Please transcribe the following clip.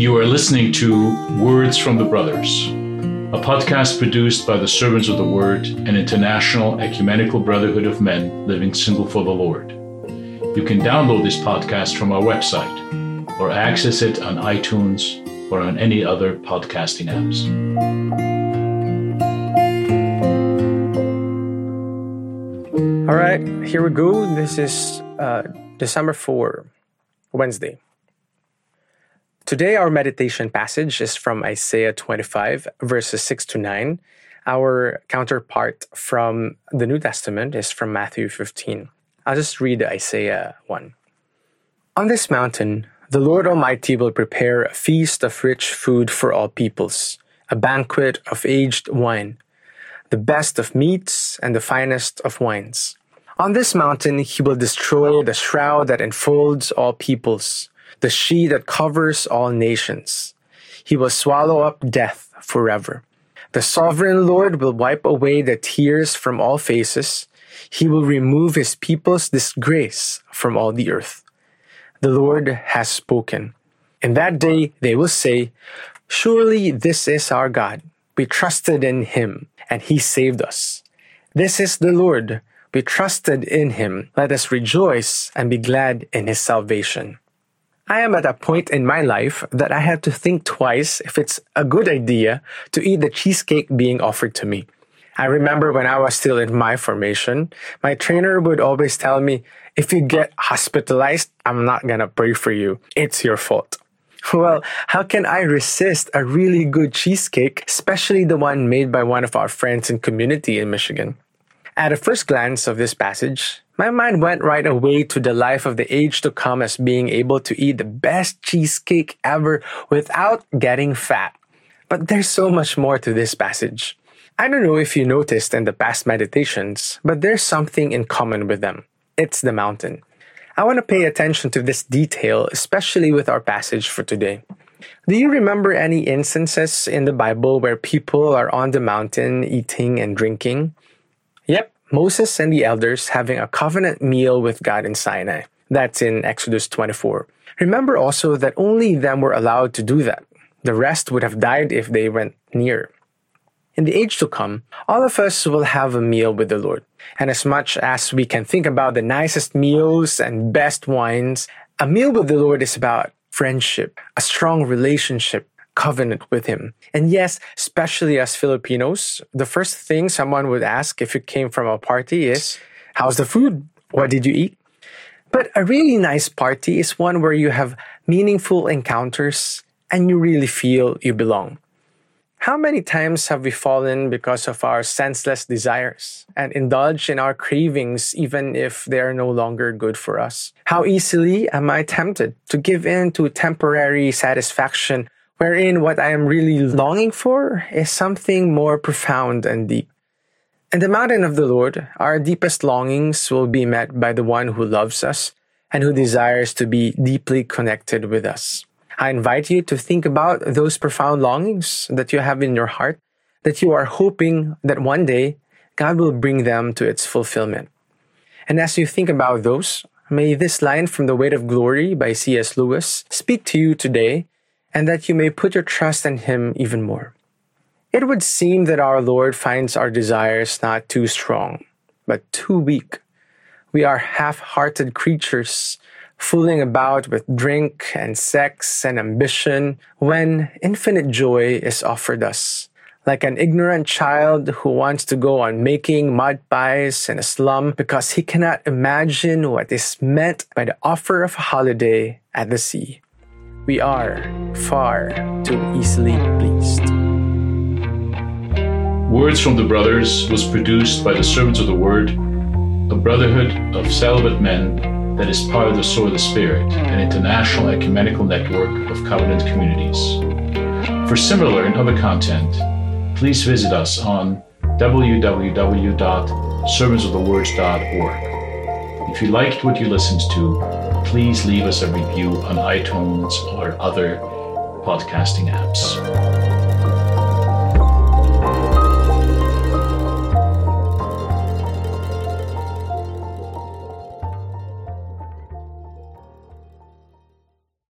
You are listening to Words from the Brothers, a podcast produced by the Servants of the Word, an international ecumenical brotherhood of men living single for the Lord. You can download this podcast from our website or access it on iTunes or on any other podcasting apps. All right, here we go. This is December 4, Wednesday. Today, our meditation passage is from Isaiah 25, verses 6 to 9. Our counterpart from the New Testament is from Matthew 15. I'll just read Isaiah 1. On this mountain, the Lord Almighty will prepare a feast of rich food for all peoples, a banquet of aged wine, the best of meats and the finest of wines. On this mountain, he will destroy the shroud that enfolds all peoples, the sheet that covers all nations. He will swallow up death forever. The sovereign Lord will wipe away the tears from all faces. He will remove his people's disgrace from all the earth. The Lord has spoken. In that day they will say, "Surely this is our God. We trusted in him, and he saved us. This is the Lord. We trusted in him. Let us rejoice and be glad in his salvation." I am at a point in my life that I have to think twice if it's a good idea to eat the cheesecake being offered to me. I remember when I was still in my formation, my trainer would always tell me, "If you get hospitalized, I'm not gonna pray for you. It's your fault." Well, how can I resist a really good cheesecake, especially the one made by one of our friends in community in Michigan? At a first glance of this passage, my mind went right away to the life of the age to come as being able to eat the best cheesecake ever without getting fat. But there's so much more to this passage. I don't know if you noticed in the past meditations, but there's something in common with them. It's the mountain. I want to pay attention to this detail, especially with our passage for today. Do you remember any instances in the Bible where people are on the mountain eating and drinking? Yep, Moses and the elders having a covenant meal with God in Sinai. That's in Exodus 24. Remember also that only them were allowed to do that. The rest would have died if they went near. In the age to come, all of us will have a meal with the Lord. And as much as we can think about the nicest meals and best wines, a meal with the Lord is about friendship, a strong relationship, covenant with him. And yes, especially as Filipinos, the first thing someone would ask if you came from a party is, "How's the food? What did you eat?" But a really nice party is one where you have meaningful encounters and you really feel you belong. How many times have we fallen because of our senseless desires and indulged in our cravings even if they are no longer good for us? How easily am I tempted to give in to temporary satisfaction wherein what I am really longing for is something more profound and deep? In the mountain of the Lord, our deepest longings will be met by the one who loves us and who desires to be deeply connected with us. I invite you to think about those profound longings that you have in your heart, that you are hoping that one day God will bring them to its fulfillment. And as you think about those, may this line from The Weight of Glory by C.S. Lewis speak to you today, and that you may put your trust in him even more. It would seem that our Lord finds our desires not too strong, but too weak. We are half-hearted creatures, fooling about with drink and sex and ambition when infinite joy is offered us. Like an ignorant child who wants to go on making mud pies in a slum because he cannot imagine what is meant by the offer of a holiday at the sea. We are far too easily pleased. Words from the Brothers was produced by the Servants of the Word, a brotherhood of celibate men that is part of the Sword of the Spirit, an international ecumenical network of covenant communities. For similar and other content, please visit us on www.servantsofthewords.org. If you liked what you listened to, please leave us a review on iTunes or other podcasting apps.